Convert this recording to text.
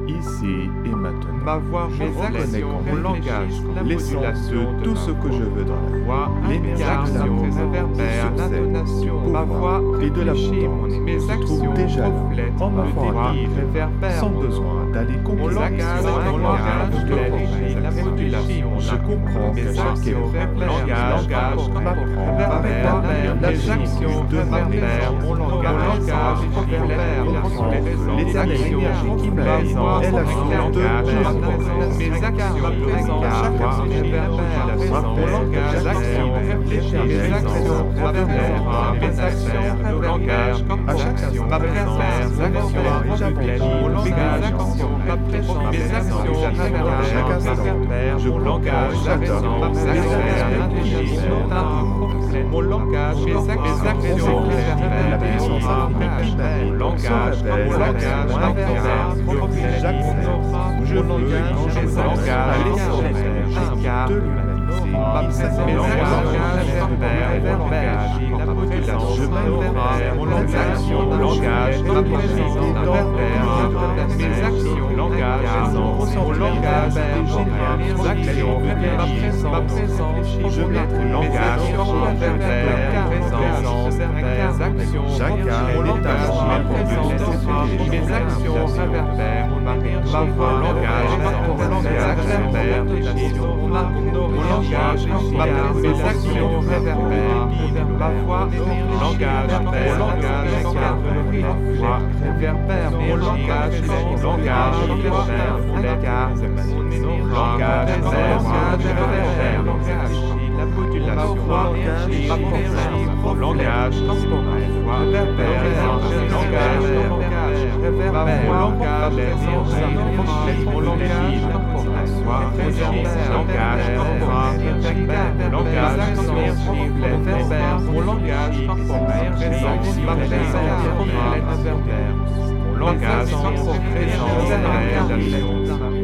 ici et maintenant. Ma voix, Je reconnais qu'en mon langage, l'essence de tout ce que je veux dans la voix, les actions réverbèrent l'intonation, ma voix et de réfléchit, l'abondance mes se trouve actions déjà là, reflètent en le m'offrant désir à réverbère sans mon besoin d'aller Mon conquérir langage, mon langage, réfléchit, la modulation, Je comprends mes qu'à chaque actions épreuve, langage, m'apprend à réverbère, la mes actions de ma réverbère, mon langage, réverbère, l'éternelle énergie qui m'aide est la source de mes actions présentes, chaque action réverbère, mon langage, actions réfléchit, mes actions réverbèrent, mes actions réverbèrent, à chaque action, ma présence, reflète mon langage, ma présence, mes actions réverbèrent, je mon langage, j'adore, mon langage, mes actions réverbèrent, la puissance infinie qui m'anime, mon langage, réverbère, je veux quand je veux à l'essence de l'humanité qui s'appelle la modulation, je m'invente mon langage, ma présence, mes actions, langage, mon langage, mes actions, ma présence, je mettrai langage, mes actions, chacun mon langage, ma présence, mes actions réverbèrent, ma voix, langage, mon langage, mes actions réverbèrent, ma voix, langage, réverbère, mon langage, la modulation, mon langage, mon langage,